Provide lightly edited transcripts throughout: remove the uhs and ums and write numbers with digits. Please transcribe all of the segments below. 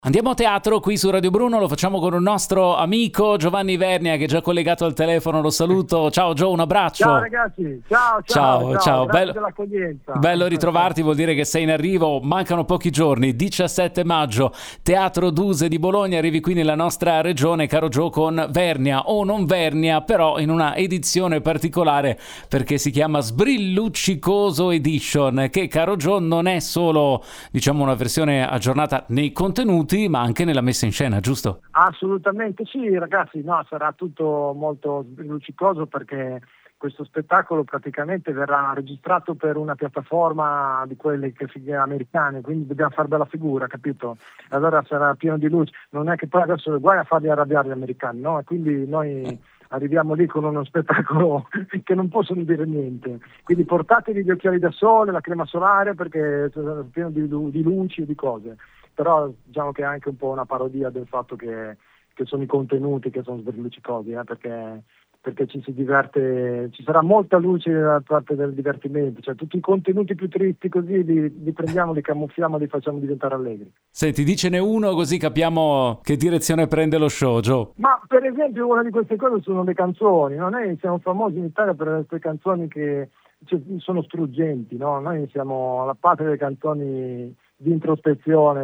Andiamo a teatro qui su Radio Bruno, lo facciamo con un nostro amico Giovanni Vernia che è già collegato al telefono, lo saluto. Ciao Gio, un abbraccio. Ciao ragazzi, ciao. Grazie dell'accoglienza. Bello ritrovarti, vuol dire che sei in arrivo, mancano pochi giorni, 17 maggio, Teatro Duse di Bologna, arrivi qui nella nostra regione, caro Gio, con Vernia o non Vernia, però in una edizione particolare perché si chiama Sbrilluccicoso Edition, che caro Gio non è solo, diciamo, una versione aggiornata nei contenuti, ma anche nella messa in scena, giusto? Assolutamente sì, ragazzi, no, sarà tutto molto luccicoso perché questo spettacolo praticamente verrà registrato per una piattaforma di quelle americane, quindi dobbiamo fare bella figura, capito? Allora sarà pieno di luce, non è che poi adesso guai a farli arrabbiare gli americani, no? E quindi noi arriviamo lì con uno spettacolo che non possono dire niente, quindi portatevi gli occhiali da sole, la crema solare perché è pieno di luci e di cose. Però diciamo che è anche un po' una parodia del fatto che sono i contenuti che sono sberluccicosi, perché ci si diverte, ci sarà molta luce da parte del divertimento, cioè tutti i contenuti più tristi così li prendiamo, li camuffiamo, li facciamo diventare allegri. Senti, dicene uno così capiamo che direzione prende lo show, Gio. Ma per esempio una di queste cose sono le canzoni, no? Noi siamo famosi in Italia per queste canzoni che sono struggenti, no? Noi siamo la patria delle canzoni di introspezione,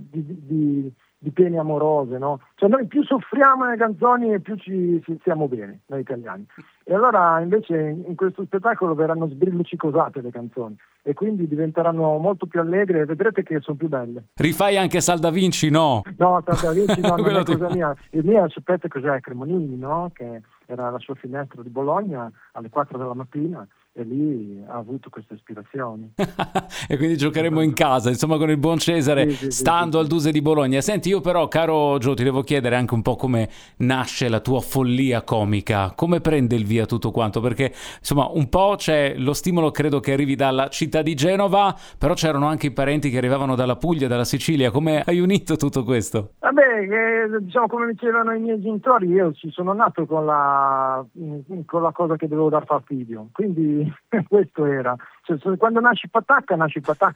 di pene amorose, no? Cioè noi più soffriamo nelle canzoni e più ci stiamo bene, noi italiani. E allora invece in questo spettacolo verranno sbrilluccicosate le canzoni e quindi diventeranno molto più allegre e vedrete che sono più belle. Rifai anche Sal da Vinci, no? No, Sal da Vinci no, non è cosa mia. Il mio, sapete cos'è? Cremonini, no? Che era la sua finestra di Bologna alle 4 della mattina. E lì ha avuto queste ispirazioni. E quindi giocheremo in casa, insomma, con il buon Cesare, stando al Duse di Bologna. Senti, io però, caro Gio, ti devo chiedere anche un po' come nasce la tua follia comica, come prende il via tutto quanto, perché insomma un po' c'è lo stimolo, credo che arrivi dalla città di Genova, però c'erano anche i parenti che arrivavano dalla Puglia, dalla Sicilia. Come hai unito tutto questo? Vabbè, diciamo come dicevano i miei genitori, io ci sono nato con la cosa che dovevo dar fastidio, quindi questo era, cioè, quando nasci patacca, non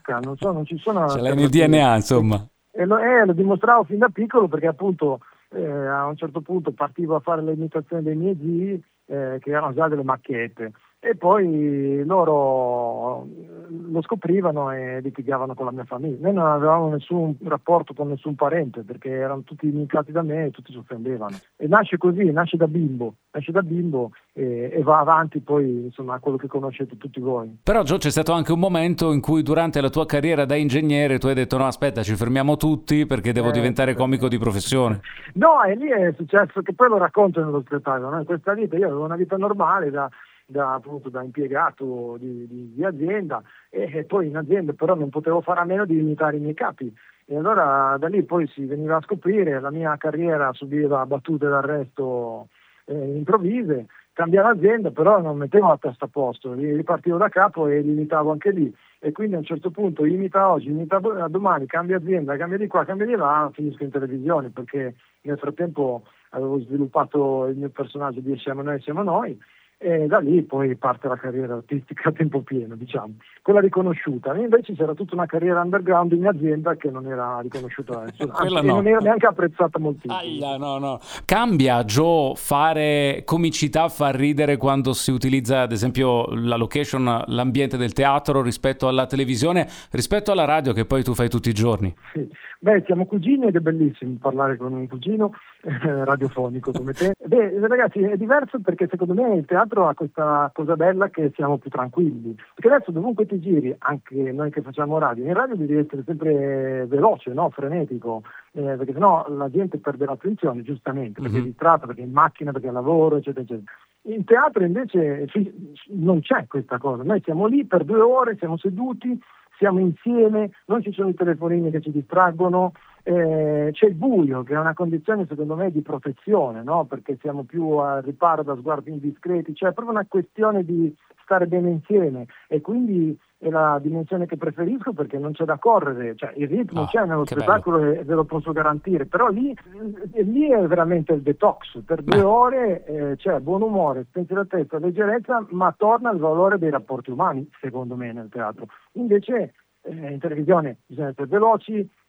ci sono. Ce l'hai nel DNA, insomma. E lo dimostravo fin da piccolo perché appunto a un certo punto partivo a fare le imitazioni dei miei zii che erano già delle macchiette e poi loro lo scoprivano e litigavano con la mia famiglia. Noi non avevamo nessun rapporto con nessun parente perché erano tutti iniziati da me e tutti si offendevano. E nasce così, nasce da bimbo e va avanti poi insomma a quello che conoscete tutti voi. Però Gio, c'è stato anche un momento in cui durante la tua carriera da ingegnere tu hai detto no aspetta, ci fermiamo tutti perché devo diventare comico di professione. No, e lì è successo che poi lo racconto nello spettacolo, no? In questa vita io avevo una vita normale da impiegato di azienda e poi in azienda però non potevo fare a meno di imitare i miei capi e allora da lì poi si veniva a scoprire la mia carriera subiva battute d'arresto improvvise, cambiavo azienda però non mettevo la testa a posto, ripartivo da capo e li imitavo anche lì e quindi a un certo punto imita oggi, imita domani, cambia azienda, cambia di qua, cambia di là, finisco in televisione perché nel frattempo avevo sviluppato il mio personaggio di Siamo noi e da lì poi parte la carriera artistica a tempo pieno, diciamo, quella riconosciuta. E invece c'era tutta una carriera underground in azienda che non era riconosciuta da nessuno, anzi, non era neanche apprezzata moltissimo. No. Cambia, Gio, fare comicità, far ridere quando si utilizza ad esempio la location, l'ambiente del teatro rispetto alla televisione, rispetto alla radio che poi tu fai tutti i giorni? Sì. Beh, siamo cugini ed è bellissimo parlare con un cugino radiofonico come te. Beh, ragazzi, è diverso perché secondo me il teatro ha questa cosa bella che siamo più tranquilli. Perché adesso dovunque ti giri, anche noi che facciamo radio, in radio devi essere sempre veloce, no? Frenetico, perché sennò la gente perde l'attenzione, giustamente, perché è distratta, perché è in macchina, perché è al lavoro, eccetera, eccetera. In teatro invece non c'è questa cosa. Noi siamo lì per 2 ore, siamo seduti, siamo insieme, non ci sono i telefonini che ci distraggono, c'è il buio che è una condizione secondo me di protezione, no? Perché siamo più al riparo da sguardi indiscreti, cioè è proprio una questione di stare bene insieme e quindi è la dimensione che preferisco perché non c'è da correre, cioè il ritmo c'è nello spettacolo e ve lo posso garantire, però lì è veramente il detox, per 2 ore c'è buon umore, spensieratezza, leggerezza, ma torna il valore dei rapporti umani, secondo me, nel teatro. Invece in televisione bisogna essere veloci,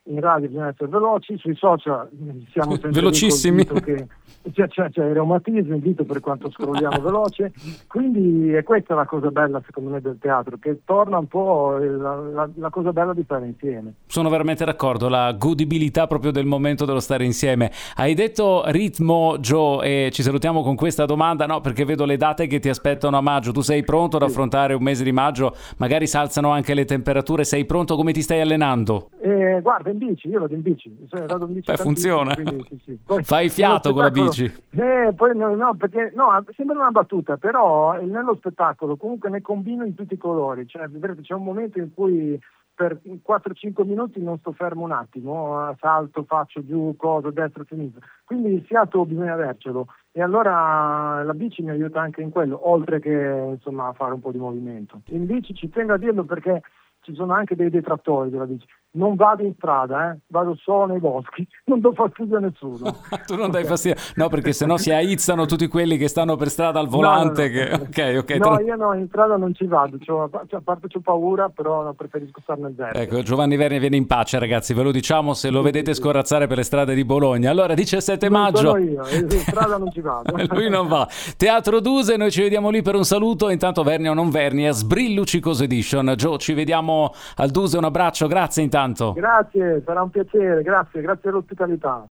in radio bisogna essere veloci, sui social siamo sempre velocissimi. Che c'è il reumatismo, il dito per quanto scrolliamo veloce, quindi è questa la cosa bella secondo me del teatro, che torna un po' la cosa bella di stare insieme. Sono veramente d'accordo, la godibilità proprio del momento dello stare insieme. Hai detto ritmo, Joe, e ci salutiamo con questa domanda, no, perché vedo le date che ti aspettano a maggio. Tu sei pronto ad affrontare un mese di maggio? Magari si alzano anche le temperature, sei pronto? Come ti stai allenando? Guarda, in bici, io vado in bici. Vado in bici funziona. Quindi, sì. Poi, fai fiato con la bici. Poi perché sembra una battuta, però nello spettacolo comunque ne combino in tutti i colori, cioè vedrete c'è un momento in cui per 4-5 minuti non sto fermo un attimo, salto, faccio giù, cosa, destra, sinistra, quindi il fiato bisogna avercelo e allora la bici mi aiuta anche in quello, oltre che insomma a fare un po' di movimento. In bici ci tengo a dirlo perché ci sono anche dei detrattori della bici. Non vado in strada, vado solo nei boschi, non do fastidio a nessuno. Tu non dai fastidio? No, perché sennò si aizzano tutti quelli che stanno per strada al volante. No, io no, in strada non ci vado, a parte c'ho paura, però preferisco stare nel verde. Ecco, Giovanni Vernia viene in pace, ragazzi, ve lo diciamo se lo vedete scorazzare per le strade di Bologna. Allora, 17 maggio... Non sono io, in strada non ci vado. Lui non va. Teatro Duse, noi ci vediamo lì per un saluto. Intanto Vernia o non Vernia, Sbrillucicos Edition. Joe, ci vediamo al Duse, un abbraccio, grazie intanto. Grazie, sarà un piacere, grazie dell'ospitalità.